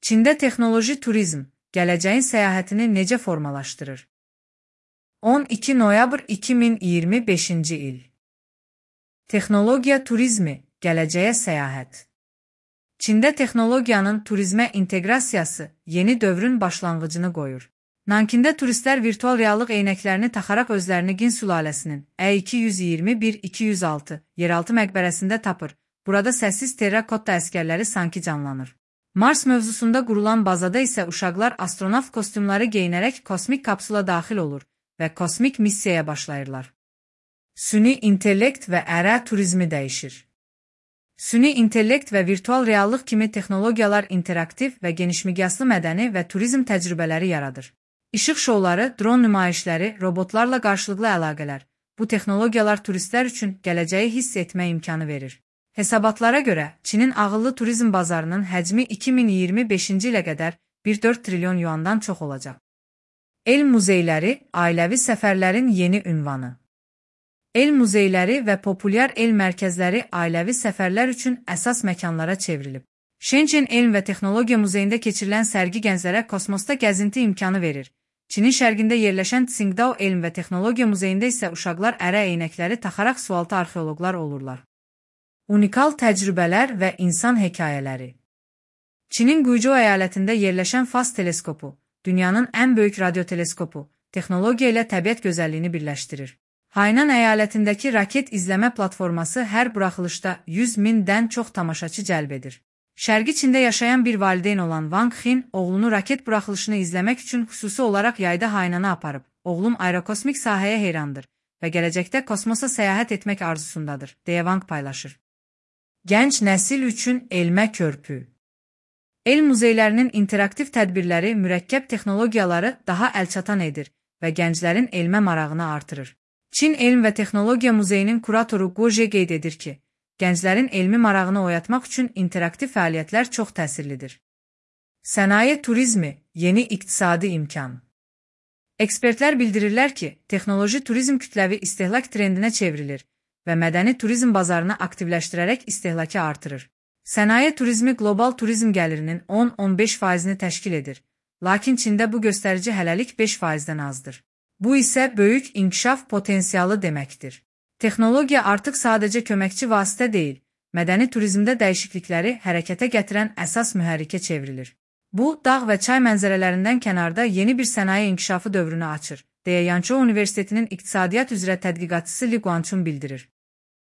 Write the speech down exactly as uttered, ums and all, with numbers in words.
Çində texnoloji turizm gələcəyin səyahətini necə formalaşdırır? on iki noyabr iki min iyirmi beşinci il. Texnologiya turizmi, gələcəyə səyahət. Çində texnologiyanın turizmə inteqrasiyası yeni dövrün başlanğıcını qoyur. Nankində turistlər virtual reallıq eynəklərini taxaraq özlərini Qin sülaləsinin E iki yüz iyirmi bir iki yüz altı yeraltı məqbərəsində tapır. Burada səssiz terrakotta əskərləri sanki canlanır. Mars mövzusunda qurulan bazada isə uşaqlar astronavt kostyumları geyinərək kosmik kapsula daxil olur və kosmik missiyaya başlayırlar. Süni intellekt və ərə turizmi dəyişir. Süni intellekt və virtual reallıq kimi texnologiyalar interaktiv və genişmiqyaslı mədəni və turizm təcrübələri yaradır. İşıq şouları, dron nümayişləri, robotlarla qarşılıqlı əlaqələr. Bu texnologiyalar turistlər üçün gələcəyi hiss etmə imkanı verir. Hesabatlara görə, Çinin ağıllı turizm bazarının həcmi iki min iyirmi beşinci ilə qədər bir nöqtə dörd trilyon yuandan çox olacaq. El muzeyləri, ailəvi səfərlərin yeni ünvanı. El muzeyləri və populyar el mərkəzləri ailəvi səfərlər üçün əsas məkanlara çevrilib. Shenzhen Elm və Texnologiya Muzeyində keçirilən sərgi gənclərə kosmosda gəzinti imkanı verir. Çinin şərqində yerləşən Tsingdao Elm və Texnologiya Muzeyində isə uşaqlar ərə eynəkləri taxaraq sualtı arxeoloqlar olurlar. Unikal təcrübələr və insan hekayələri. Çinin Guizhou əyalətində yerləşən F A S teleskopu, dünyanın ən böyük radioteleskopu, texnologiya ilə təbiət gözəlliyini birləşdirir. Hainan əyalətindəki raket izləmə platforması hər buraxılışda yüz mindən çox tamaşaçı cəlb edir. Şərqi Çində yaşayan bir valideyn olan Wang Xin, oğlunu raket buraxılışını izləmək üçün xüsusi olaraq yayda Hainana aparıb. Oğlum aerokosmik sahəyə heyrandır və gələcəkdə kosmosa səyahət etmək arzusundadır, deyə Wang paylaşır. Gənc nəsil üçün elmə körpü. El muzeylərinin interaktiv tədbirləri mürəkkəb texnologiyaları daha əlçatan edir və gənclərin elmə marağını artırır. Çin Elm və Texnologiya Muzeyinin kuratoru Guo Zhe qeyd edir ki, gənclərin elmi marağını oyatmaq üçün interaktiv fəaliyyətlər çox təsirlidir. Sənaye turizmi, yeni iqtisadi imkan. Ekspertlər bildirirlər ki, texnoloji turizm kütləvi istehlak trendinə çevrilir və mədəni turizm bazarını aktivləşdirərək istehlakı artırır. Sənaye turizmi qlobal turizm gəlirinin on on beş faizini təşkil edir, lakin Çində bu göstərici hələlik beş faizdən azdır. Bu isə böyük inkişaf potensialı deməkdir. Texnologiya artıq sadəcə köməkçi vasitə deyil, mədəni turizmdə dəyişiklikləri hərəkətə gətirən əsas mühərrikə çevrilir. Bu, dağ və çay mənzərələrindən kənarda yeni bir sənaye inkişafı dövrünü açır, deyə Yanchou Universitetinin İqtisadiyyat üzrə tədqiqatçısı Li Guanchun bildirir.